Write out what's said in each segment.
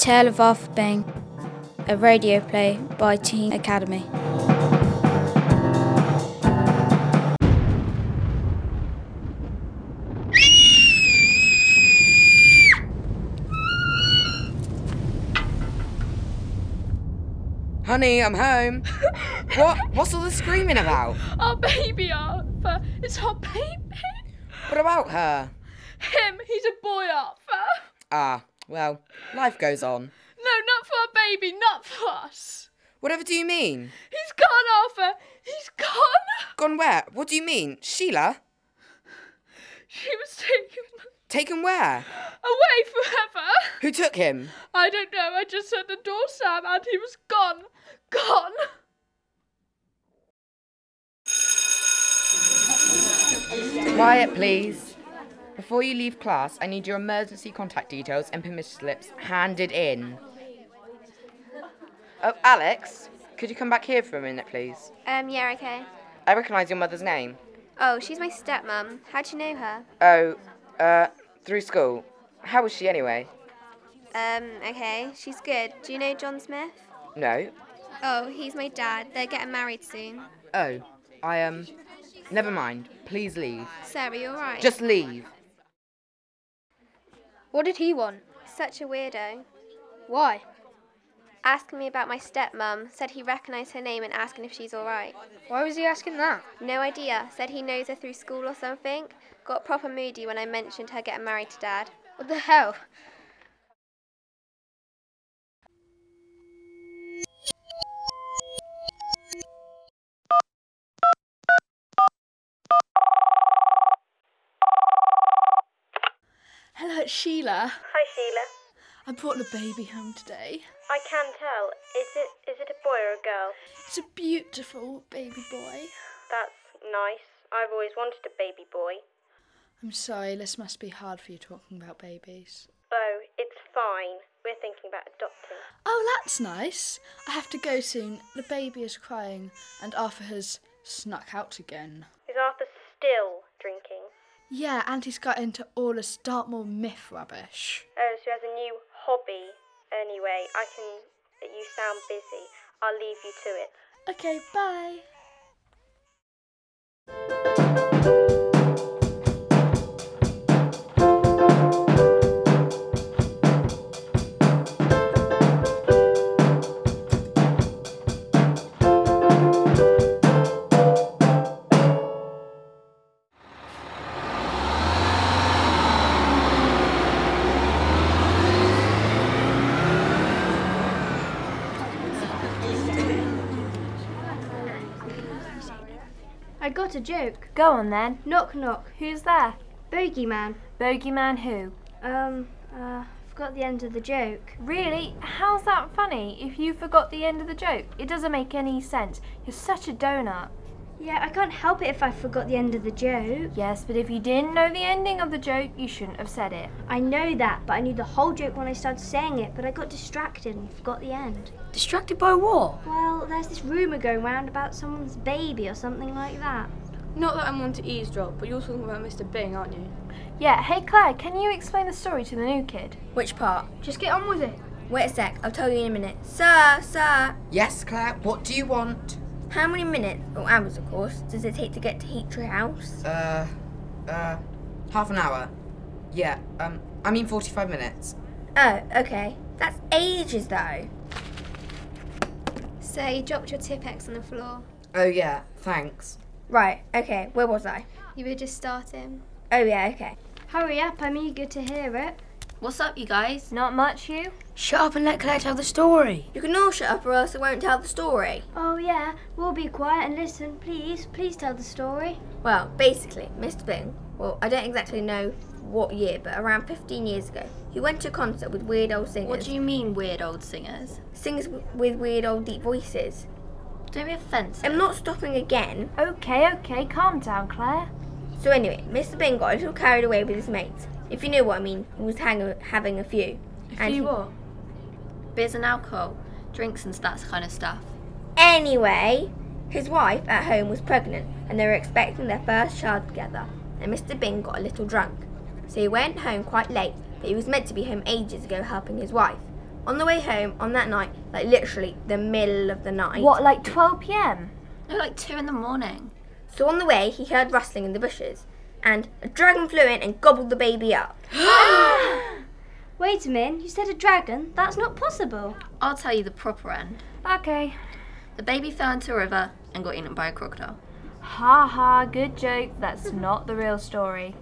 Tale of Arthur Bing, a radio play by Teen Academy. Honey, I'm home. What? What's all the screaming about? Our baby, Arthur. It's our baby. What about her? Him. He's a boy, Arthur. Ah, well, life goes on. No, not for our baby. Not for us. Whatever do you mean? He's gone, Arthur. He's gone. Gone where? What do you mean? Sheila? She was taken Taken where? away forever. Who took him? I don't know. I just heard the door slam and he was gone. Gone. Quiet, please. Before you leave class, I need your emergency contact details and permission slips handed in. Oh, Alex, could you come back here for a minute, please? Yeah, okay. I recognise your mother's name. Oh, she's my stepmom. How'd you know her? Oh, through school. How was she anyway? Okay. She's good. Do you know John Smith? No. Oh, he's my dad. They're getting married soon. Oh, never mind. Please leave. Sarah, you alright? Just leave. What did he want? Such a weirdo. Why? Asking me about my stepmom. Said he recognised her name and asking if she's alright. Why was he asking that? No idea. Said he knows her through school or something. Got proper moody when I mentioned her getting married to Dad. What the hell? Hello, it's Sheila. Hi, Sheila. I brought the baby home today. I can tell. Is it a boy or a girl? It's a beautiful baby boy. That's nice. I've always wanted a baby boy. I'm sorry, this must be hard for you talking about babies. Oh, it's fine. We're thinking about adopting. Oh, that's nice. I have to go soon. The baby is crying and Arthur has snuck out again. Is Arthur still drinking? Yeah, and he's got into all this Dartmoor myth rubbish. Oh, so he has a new hobby. Anyway, you sound busy. I'll leave you to it. Okay, bye. I got a joke. Go on then. Knock knock. Who's there? Bogeyman. Bogeyman who? Forgot the end of the joke. Really? How's that funny if you forgot the end of the joke? It doesn't make any sense. You're such a donut. Yeah, I can't help it if I forgot the end of the joke. Yes, but if you didn't know the ending of the joke, you shouldn't have said it. I know that, but I knew the whole joke when I started saying it, but I got distracted and forgot the end. Distracted by what? Well, there's this rumour going round about someone's baby or something like that. Not that I'm one to eavesdrop, but you're talking about Mr. Bing, aren't you? Yeah, hey Claire, can you explain the story to the new kid? Which part? Just get on with it. Wait a sec, I'll tell you in a minute. Sir! Yes, Claire, what do you want? How many minutes, or hours of course, does it take to get to Heatree House? Half an hour. Yeah, 45 minutes. Oh, okay. That's ages though. So you dropped your Tipp-Ex on the floor. Oh yeah, thanks. Right, okay, where was I? You were just starting. Oh yeah, okay. Hurry up, I'm eager to hear it. What's up, you guys? Not much, you? Shut up and let Claire tell the story. You can all shut up or else I won't tell the story. Oh yeah, we'll be quiet and listen. Please tell the story. Well, basically, Mr. Bing, well, I don't exactly know what year, but around 15 years ago, he went to a concert with weird old singers. What do you mean, weird old singers? Singers with weird old deep voices. Don't be offensive. I'm not stopping again. Okay, calm down, Claire. So anyway, Mr. Bing got a little carried away with his mates. If you know what I mean, he was having a few. What? Beers and alcohol, drinks and that kind of stuff. Anyway, his wife at home was pregnant and they were expecting their first child together. And Mr. Bing got a little drunk. So he went home quite late, but he was meant to be home ages ago helping his wife. On the way home on that night, like literally the middle of the night. What, like 12 p.m? No, like 2 in the morning. So on the way, he heard rustling in the bushes, and a dragon flew in and gobbled the baby up. Wait a minute, you said a dragon? That's not possible. I'll tell you the proper end. Okay. The baby fell into a river and got eaten by a crocodile. Ha ha, good joke. That's not the real story.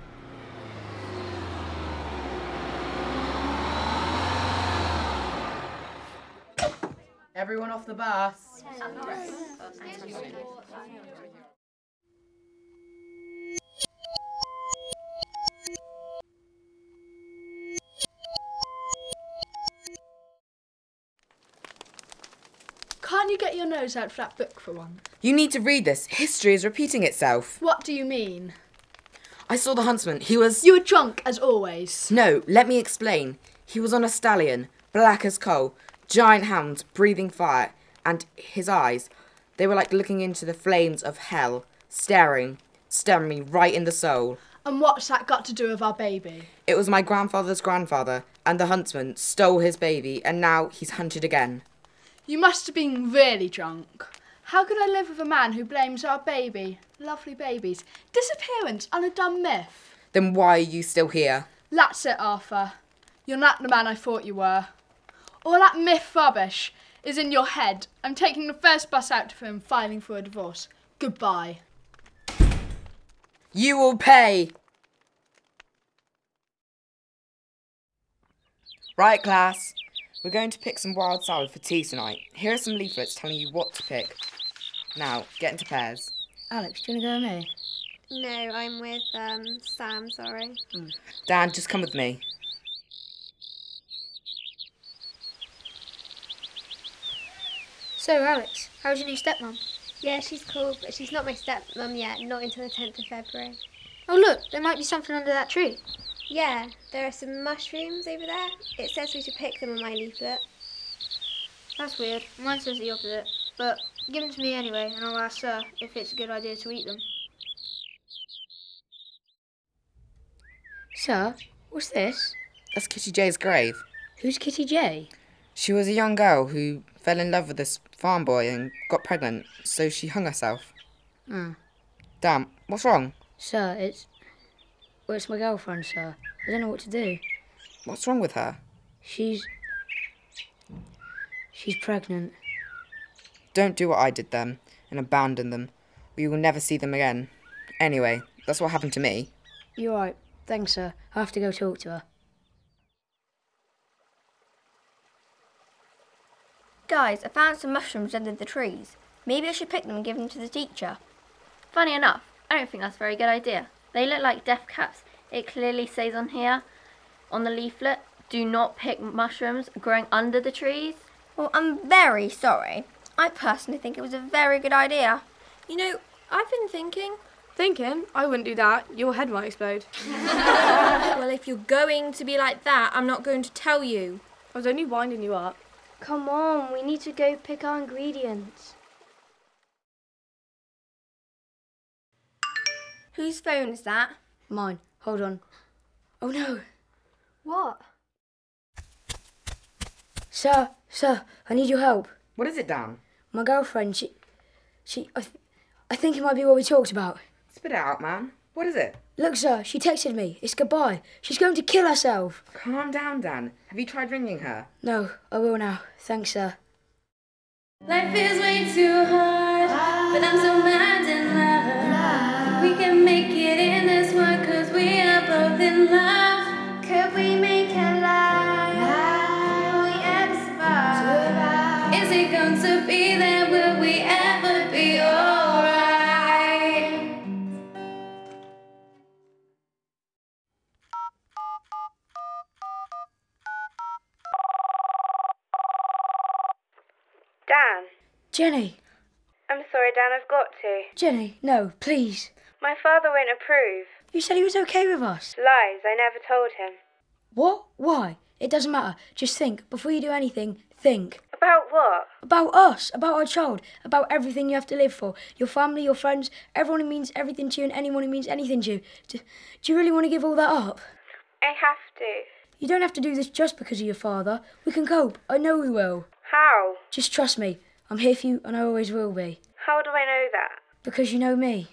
Everyone off the bus. Can't you get your nose out for that book for one? You need to read this. History is repeating itself. What do you mean? I saw the huntsman. He was... You were drunk, as always. No, let me explain. He was on a stallion, black as coal, giant hounds, breathing fire, and his eyes, they were like looking into the flames of hell, staring me right in the soul. And what's that got to do with our baby? It was my grandfather's grandfather, and the huntsman stole his baby, and now he's hunted again. You must have been really drunk. How could I live with a man who blames our baby, lovely baby's disappearance on a dumb myth? Then why are you still here? That's it, Arthur. You're not the man I thought you were. All that myth rubbish is in your head. I'm taking the first bus out to him, filing for a divorce. Goodbye. You will pay! Right, class. We're going to pick some wild salad for tea tonight. Here are some leaflets telling you what to pick. Now, get into pairs. Alex, do you want to go with me? No, I'm with Sam, sorry. Dan, just come with me. So, Alex, how's your new stepmom? Yeah, she's cool, but she's not my stepmum yet, not until the 10th of February. Oh, look, there might be something under that tree. Yeah, there are some mushrooms over there. It says we should pick them on my leaflet. That's weird. Mine says the opposite. But give them to me anyway, and I'll ask Sir if it's a good idea to eat them. Sir, what's this? That's Kitty J's grave. Who's Kitty J? She was a young girl who fell in love with this farm boy and got pregnant, so she hung herself. Damn, what's wrong? Sir, it's my girlfriend, sir. I don't know what to do. What's wrong with her? She's pregnant. Don't do what I did then and abandon them, or you will never see them again. Anyway, that's what happened to me. You're right. Thanks, sir. I have to go talk to her. Guys, I found some mushrooms under the trees. Maybe I should pick them and give them to the teacher. Funny enough, I don't think that's a very good idea. They look like death caps. It clearly says on here, on the leaflet, do not pick mushrooms growing under the trees. Well, I'm very sorry. I personally think it was a very good idea. You know, I've been thinking. Thinking? I wouldn't do that. Your head might explode. Well, if you're going to be like that, I'm not going to tell you. I was only winding you up. Come on, we need to go pick our ingredients. Whose phone is that? Mine. Hold on. Oh no. What? Sir, I need your help. What is it, Dan? My girlfriend, I think it might be what we talked about. Spit it out, man. What is it? Look, sir, she texted me. It's goodbye. She's going to kill herself. Calm down, Dan. Have you tried ringing her? No, I will now. Thanks, sir. Life is way too hard, but I'm so mad in love. We can make it in this world 'cause we are both in love. Could we make a life? Will we ever survive? Is it going to be there? Will we ever be alright? Dan. Jenny. I'm sorry, Dan, I've got to. Jenny, no, please. My father won't approve. You said he was okay with us. Lies, I never told him. What? Why? It doesn't matter. Just think. Before you do anything, think. About what? About us. About our child. About everything you have to live for. Your family, your friends, everyone who means everything to you and anyone who means anything to you. Do you really want to give all that up? I have to. You don't have to do this just because of your father. We can cope. I know we will. How? Just trust me. I'm here for you and I always will be. How do I know that? Because you know me.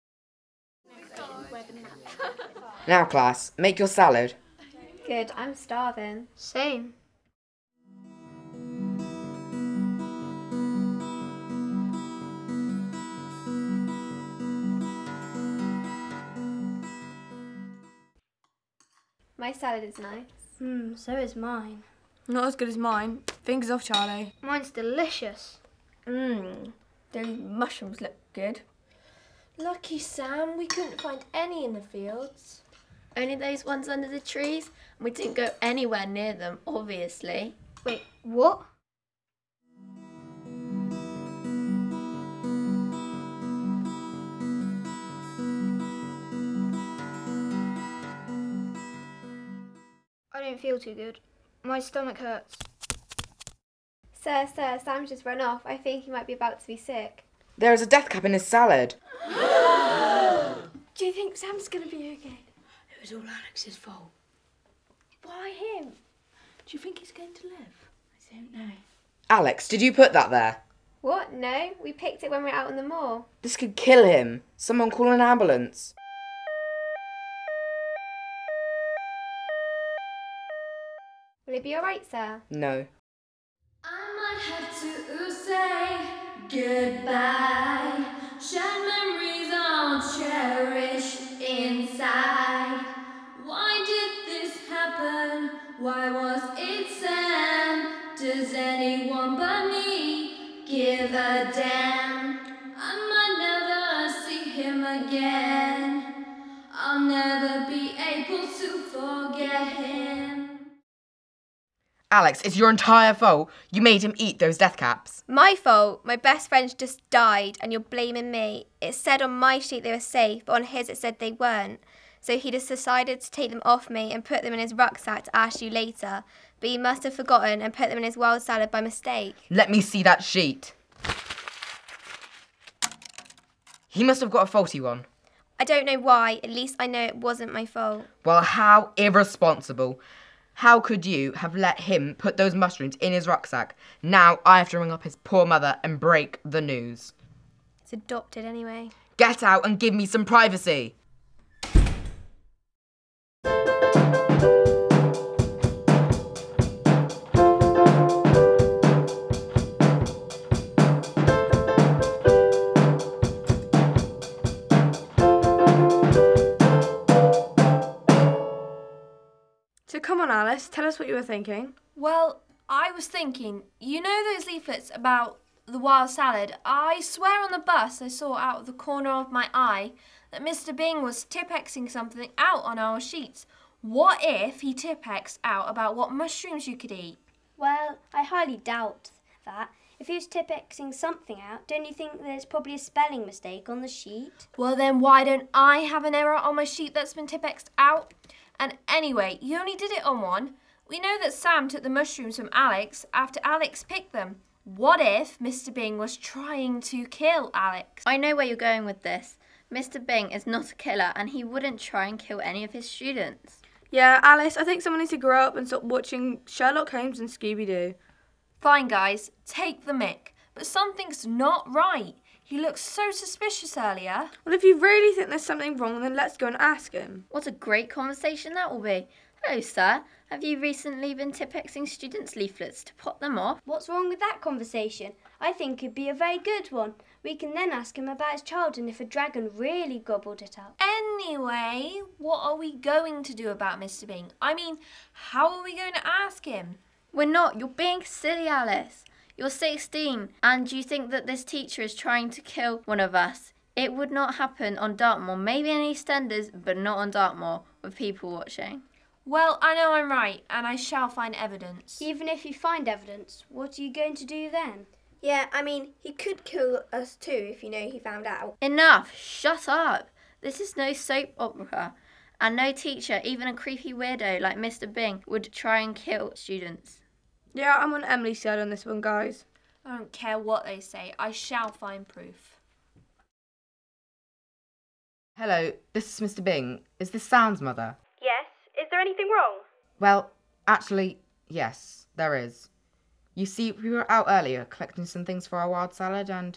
Now, class, make your salad. Good, I'm starving. Same. My salad is nice. So is mine. Not as good as mine. Fingers off, Charlie. Mine's delicious. Those mushrooms look good. Lucky Sam, we couldn't find any in the fields. Only those ones under the trees. We didn't go anywhere near them, obviously. Wait, what? I don't feel too good. My stomach hurts. Sir, Sam's just run off. I think he might be about to be sick. There is a death cap in his salad. Do you think Sam's going to be okay? It was all Alex's fault. Why him? Do you think he's going to live? I don't know. Alex, did you put that there? What? No, we picked it when we were out on the moor. This could kill him. Someone call an ambulance. Will it be alright, sir? No. I might have to say goodbye. Shared memories I'll cherish inside. Why did this happen? Why was it Sam? Does anyone but me give a damn? I might never see him again. I'll never be able to forget him. Alex, it's your entire fault. You made him eat those death caps. My fault. My best friends just died and you're blaming me. It said on my sheet they were safe, but on his it said they weren't. So he just decided to take them off me and put them in his rucksack to ask you later. But he must have forgotten and put them in his wild salad by mistake. Let me see that sheet. He must have got a faulty one. I don't know why. At least I know it wasn't my fault. Well, how irresponsible. How could you have let him put those mushrooms in his rucksack? Now I have to ring up his poor mother and break the news. It's adopted anyway. Get out and give me some privacy. So come on, Alice, tell us what you were thinking. Well, I was thinking, you know those leaflets about the wild salad? I swear on the bus I saw out of the corner of my eye that Mr. Bing was Tipp-Exing something out on our sheets. What if he Tipp-Exed out about what mushrooms you could eat? Well, I highly doubt that. If he was Tipp-Exing something out, don't you think there's probably a spelling mistake on the sheet? Well then, why don't I have an error on my sheet that's been Tipp-Exed out? And anyway, you only did it on one. We know that Sam took the mushrooms from Alex after Alex picked them. What if Mr. Bing was trying to kill Alex? I know where you're going with this. Mr. Bing is not a killer and he wouldn't try and kill any of his students. Yeah, Alice, I think someone needs to grow up and stop watching Sherlock Holmes and Scooby-Doo. Fine, guys, take the mick. But something's not right. He looked so suspicious earlier. Well, if you really think there's something wrong, then let's go and ask him. What a great conversation that will be. Hello, sir. Have you recently been Tipp-Exing students' leaflets to pot them off? What's wrong with that conversation? I think it'd be a very good one. We can then ask him about his childhood and if a dragon really gobbled it up. Anyway, what are we going to do about Mr. Bing? I mean, how are we going to ask him? We're not. You're being silly, Alice. You're 16 and you think that this teacher is trying to kill one of us. It would not happen on Dartmoor. Maybe in EastEnders, but not on Dartmoor with people watching. Well, I know I'm right and I shall find evidence. Even if you find evidence, what are you going to do then? Yeah, I mean, he could kill us too if he found out. Enough! Shut up! This is no soap opera. And no teacher, even a creepy weirdo like Mr. Bing, would try and kill students. Yeah, I'm on Emily's side on this one, guys. I don't care what they say. I shall find proof. Hello, this is Mr. Bing. Is this Sam's mother? Yes, is there anything wrong? Well, Actually, yes, there is. You see, we were out earlier collecting some things for our wild salad and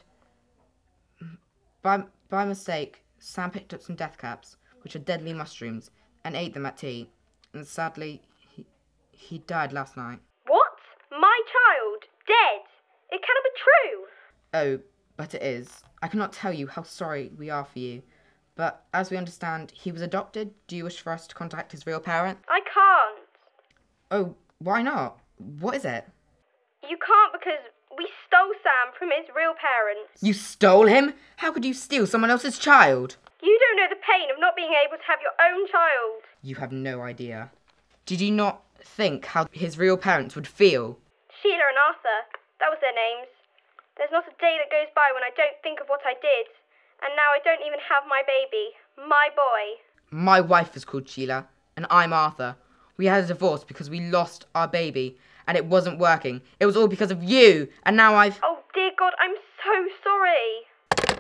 by mistake, Sam picked up some death caps, which are deadly mushrooms, and ate them at tea. And sadly, he died last night. What? My child? Dead? It cannot be true. Oh, but it is. I cannot tell you how sorry we are for you. But as we understand, he was adopted. Do you wish for us to contact his real parent? I can't. Oh, why not? What is it? You can't because we stole Sam from his real parents. You stole him? How could you steal someone else's child? You don't know the pain of not being able to have your own child. You have no idea. Did you not think how his real parents would feel? Sheila and Arthur, that was their names. There's not a day that goes by when I don't think of what I did. And now I don't even have my baby. My boy. My wife is called Sheila, and I'm Arthur. We had a divorce because we lost our baby, and it wasn't working. It was all because of you, and now I've... Oh, dear God, I'm so sorry.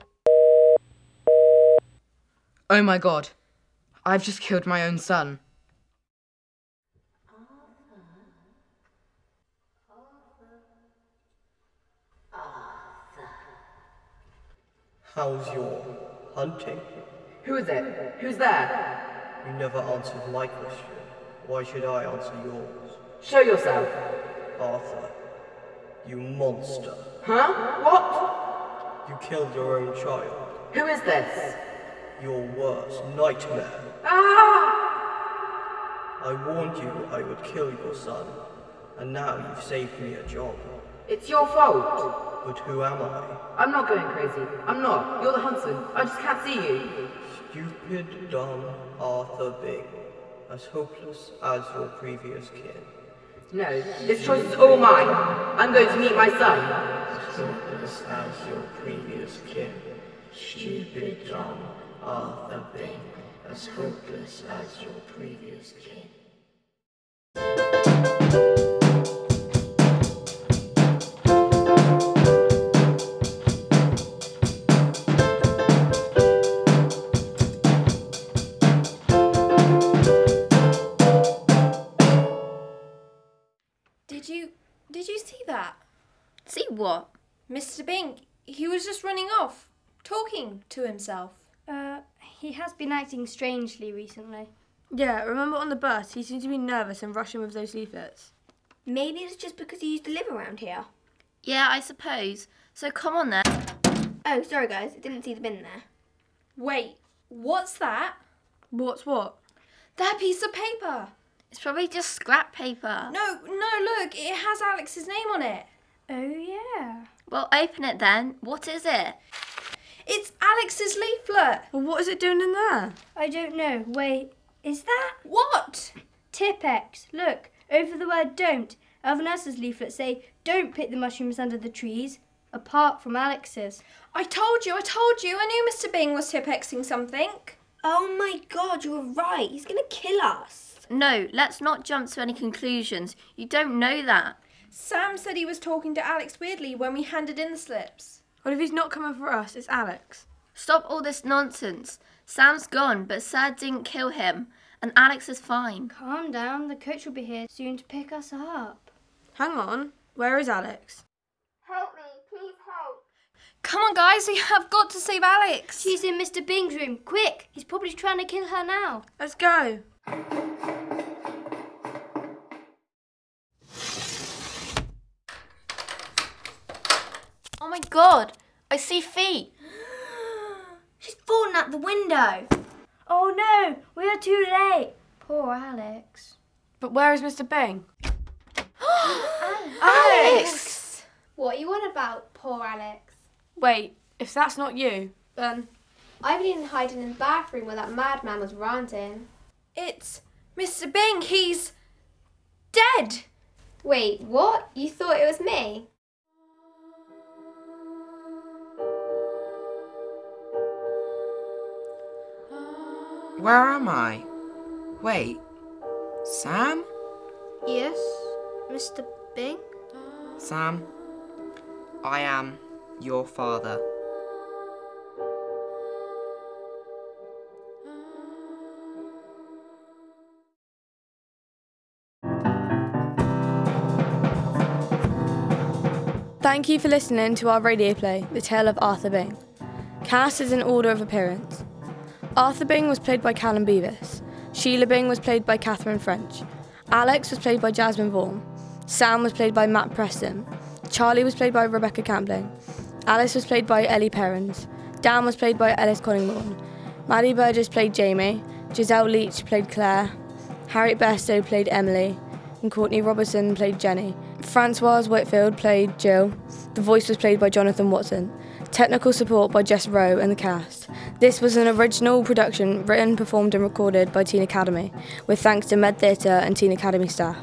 Oh my God. I've just killed my own son. How's your hunting? Who is it? Who's there? You never answered my question. Why should I answer yours? Show yourself. Arthur, you monster. Huh? What? You killed your own child. Who is this? Your worst nightmare. Ah! I warned you I would kill your son, and now you've saved me a job. It's your fault. But who am I? I'm not going crazy. I'm not. You're the huntsman. I just can't see you. Stupid, dumb Arthur Bing, as hopeless as your previous kin. No, this choice is all mine. I'm going to meet my son. As hopeless as your previous kin. Stupid, dumb Arthur Bing, as hopeless as your previous kin. Did you see that? See what? Mr. Bing, he was just running off, talking to himself. He has been acting strangely recently. Yeah, remember on the bus, he seemed to be nervous and rushing with those leaflets. Maybe it's just because he used to live around here. Yeah, I suppose. So come on then. Oh, sorry guys, I didn't see the bin there. Wait, what's that? What's what? That piece of paper. It's probably just scrap paper. No, look, it has Alex's name on it. Oh, yeah. Well, open it then. What is it? It's Alex's leaflet. Well, what is it doing in there? I don't know. Wait, is that? What? Tipp-Ex. Look, over the word don't. Elvin Elsa's leaflets say, don't pick the mushrooms under the trees, apart from Alex's. I told you. I knew Mr. Bing was Tipp-Exing something. Oh my God, you're right. He's going to kill us. No, let's not jump to any conclusions. You don't know that. Sam said he was talking to Alex weirdly when we handed in the slips. Well, if he's not coming for us, it's Alex. Stop all this nonsense. Sam's gone, but Sir didn't kill him, and Alex is fine. Calm down. The coach will be here soon to pick us up. Hang on. Where is Alex? Help me, please help. Come on, guys, we have got to save Alex. She's in Mr. Bing's room. Quick! He's probably trying to kill her now. Let's go. Oh my God, I see feet. She's fallen out the window. Oh no, we are too late. Poor Alex. But where is Mr. Bing? Alex! What are you on about, poor Alex? Wait, if that's not you, then... I've been hiding in the bathroom where that madman was ranting. It's Mr. Bing. He's dead. Wait, what? You thought it was me? Where am I? Wait, Sam? Yes, Mr. Bing? Sam, I am your father. Thank you for listening to our radio play, The Tale of Arthur Bing. Cast is in order of appearance. Arthur Bing was played by Callum Beavis. Sheila Bing was played by Catherine French. Alex was played by Jasmine Vaughan. Sam was played by Matt Preston. Charlie was played by Rebecca Campling. Alice was played by Ellie Perrins. Dan was played by Ellis Collingbourne. Maddie Burgess played Jamie. Giselle Leach played Claire. Harriet Bairstow played Emily. And Courtney Robertson played Jenny. Francoise Whitfield played Jill. The voice was played by Jonathan Watson. Technical support by Jess Rowe and the cast. This was an original production written, performed and recorded by Teen Academy, with thanks to Med Theatre and Teen Academy staff.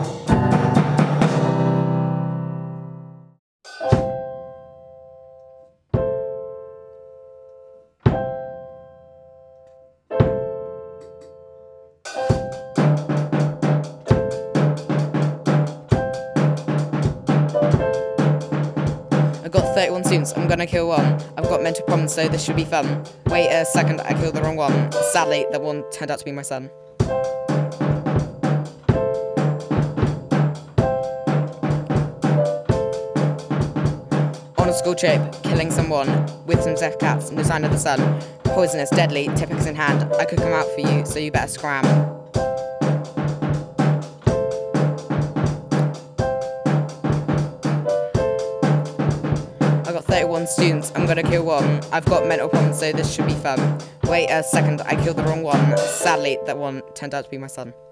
I've got 31 students, I'm gonna kill one. I've got mental problems, so this should be fun. Wait a second, I killed the wrong one. Sadly, that one turned out to be my son. On a school trip, killing someone with some death cats, no sign of the sun. Poisonous, deadly, tip-axe in hand. I could come out for you, so you better scram. I've got 31 students, I'm gonna kill one. I've got mental problems, so this should be fun. Wait a second, I killed the wrong one. Sadly, that one turned out to be my son.